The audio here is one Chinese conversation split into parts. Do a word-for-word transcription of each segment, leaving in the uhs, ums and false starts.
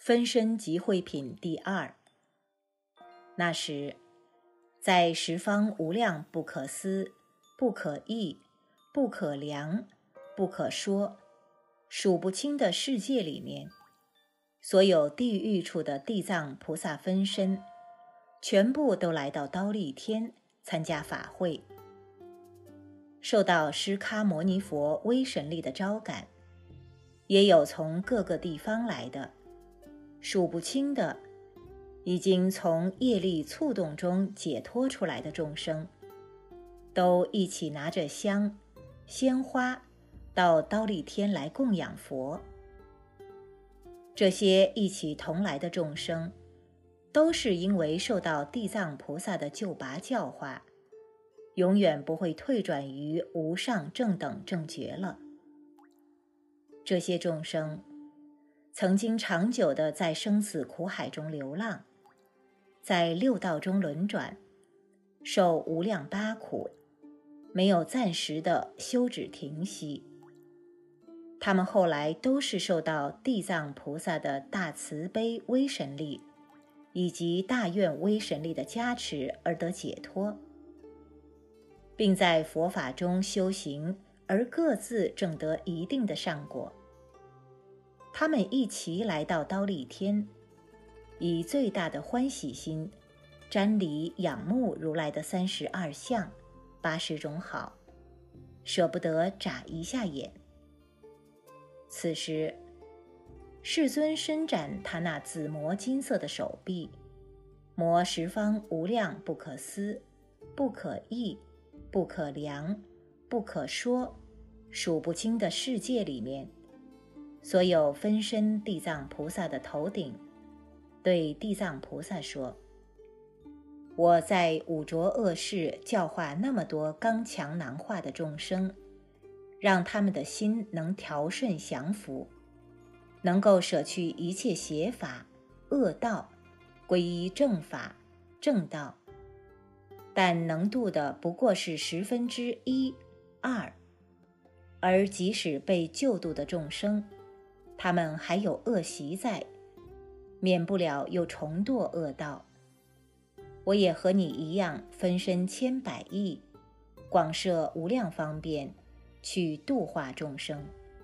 分身集会品第二。那时，在十方无量不可思、不可议、不可量、不可说、数不清的世界里面，所有地狱处的地藏菩萨分身，全部都来到忉利天参加法会，受到释迦牟尼佛威神力的招感，也有从各个地方来的，数不清的已经从业力触动中解脱出来的众生，都一起拿着香、鲜花到忉利天来供养佛。这些一起同来的众生，都是因为受到地藏菩萨的救拔教化，永远不会退转于无上正等正觉了。这些众生曾经长久地在生死苦海中流浪，在六道中轮转，受无量八苦，没有暂时的休止停息。他们后来都是受到地藏菩萨的大慈悲威神力以及大愿威神力的加持而得解脱，并在佛法中修行，而各自证得一定的上果。他们一齐来到忉利天，以最大的欢喜心瞻礼仰慕如来的三十二相、八十种好，舍不得眨一下眼。此时，世尊伸展他那紫磨金色的手臂，摩十方无量不可思、不可议、不可量、不可说、数不清的世界里面，所有分身地藏菩萨的头顶，对地藏菩萨说：我在五浊恶世教化那么多刚强难化的众生，让他们的心能调顺降伏，能够舍去一切邪法、恶道，皈依正法、正道，但能度的不过是十分之一、二，而即使被救度的众生，他们还有恶习在，免不了又重堕恶道。我也和你一样，分身千百亿，广设无量方便，去度化众生。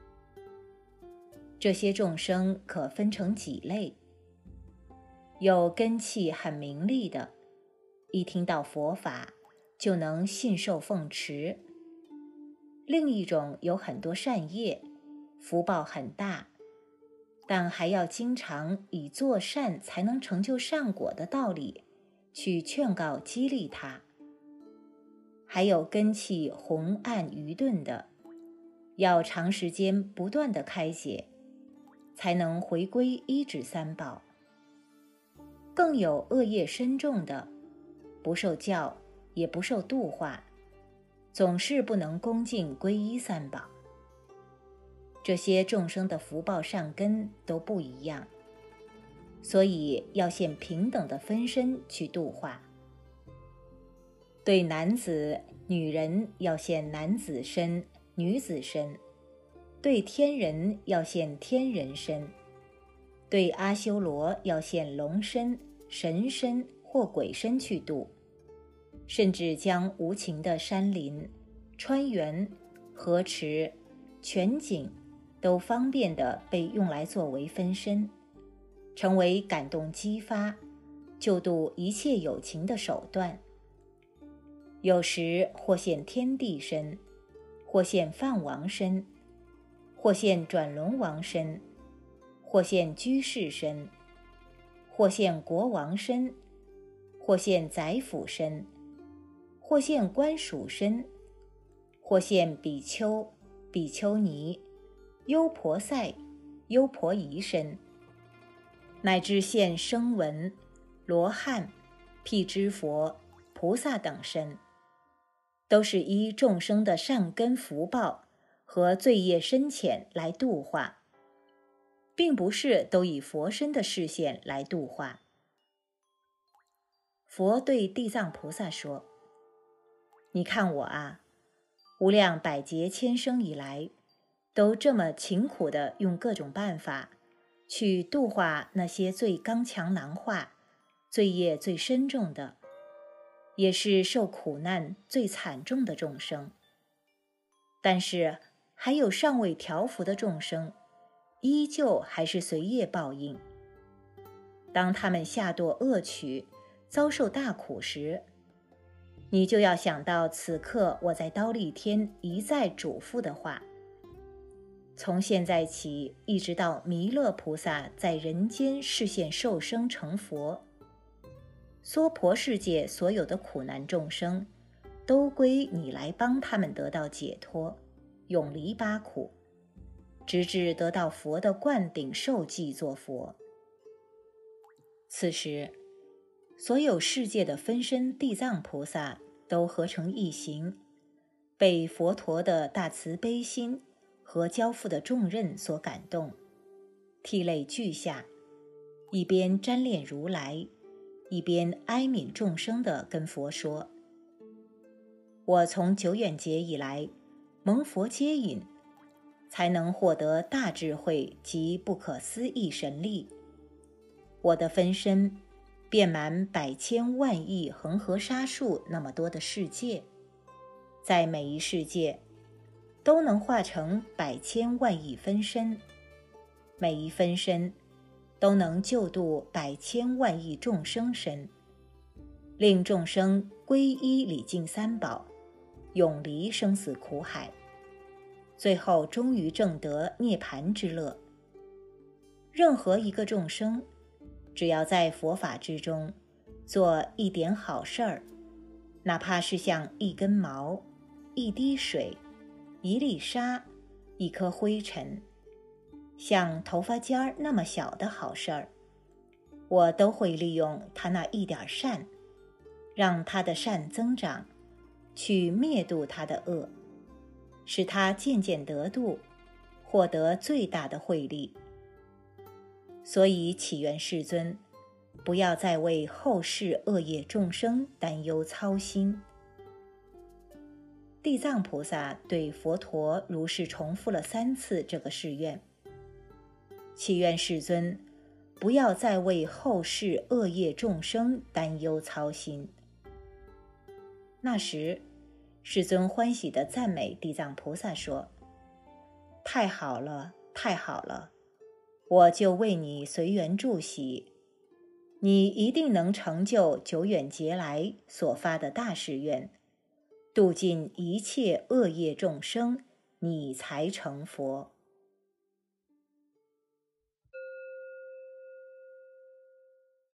这些众生可分成几类：有根器很明利的，一听到佛法就能信受奉持；另一种有很多善业，福报很大，但还要经常以做善才能成就善果的道理去劝告激励他；还有根器红暗愚钝的，要长时间不断地开解，才能回归一指三宝；更有恶业深重的，不受教也不受度化，总是不能恭敬皈依三宝。这些众生的福报善根都不一样，所以要现平等的分身去度化。对男子、女人要现男子身、女子身；对天人要现天人身；对阿修罗要现龙身、神身或鬼身去度，甚至将无情的山林、川源、河池、泉井都方便地被用来作为分身，成为感动激发、救度一切有情的手段。有时或现天地身，或现梵王身，或现转轮王身，或现居士身，或现国王身，或现宰辅身，或现官属身，或现比丘、比丘尼、优婆塞、优婆夷身，乃至现声闻、罗汉、辟支佛、菩萨等身，都是依众生的善根福报和罪业深浅来度化，并不是都以佛身的视线来度化。佛对地藏菩萨说：你看我啊，无量百劫千生以来，都这么勤苦地用各种办法去度化那些最刚强囊化、罪业最深重的，也是受苦难最惨重的众生。但是还有尚未调伏的众生，依旧还是随业报应。当他们下堕恶趣，遭受大苦时，你就要想到此刻我在忉利天一再嘱咐的话。从现在起，一直到弥勒菩萨在人间示现受生成佛，娑婆世界所有的苦难众生，都归你来帮他们得到解脱，永离八苦，直至得到佛的灌顶受记作佛。此时，所有世界的分身地藏菩萨都合成一形，被佛陀的大慈悲心和交付的重任所感动，涕泪俱下，一边沾恋如来，一边哀悯众生地跟佛说：我从久远劫以来蒙佛接引，才能获得大智慧及不可思议神力。我的分身遍满百千万亿恒河沙数那么多的世界，在每一世界都能化成百千万亿分身，每一分身都能救度百千万亿众生身，令众生皈依礼敬三宝，永离生死苦海，最后终于证得涅槃之乐。任何一个众生，只要在佛法之中做一点好事儿，哪怕是像一根毛、一滴水、一粒沙、一颗灰尘，像头发尖儿那么小的好事儿，我都会利用他那一点善，让他的善增长，去灭度他的恶，使他渐渐得度，获得最大的慧力。所以祈愿世尊，不要再为后世恶业众生担忧操心。地藏菩萨对佛陀如是重复了三次这个誓愿，祈愿世尊不要再为后世恶业众生担忧操心。那时，世尊欢喜地赞美地藏菩萨说：太好了，太好了，我就为你随缘祝喜，你一定能成就久远劫来所发的大誓愿，度尽一切恶业众生，你才成佛。